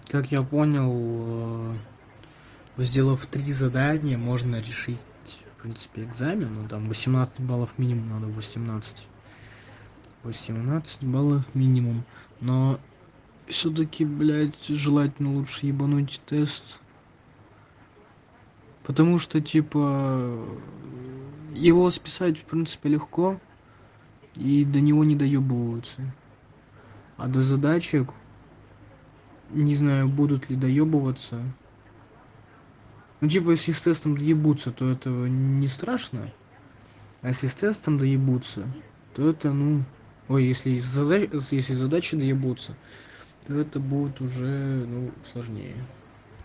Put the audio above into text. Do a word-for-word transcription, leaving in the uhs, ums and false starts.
Как я понял, э, сделав три задания, можно решить, в принципе, экзамен. Ну, там восемнадцать баллов минимум надо, восемнадцать. восемнадцать баллов минимум. Но все-таки, блядь, желательно лучше ебануть тест. Потому что, типа, его списать, в принципе, легко. И до него не доебываются. А до задачек, не знаю, будут ли доебываться. Ну, типа, если с тестом доебутся, то это не страшно. А если с тестом доебутся, то это, ну... Ой, если, задач... если задачи доебутся, то это будет уже, ну, сложнее.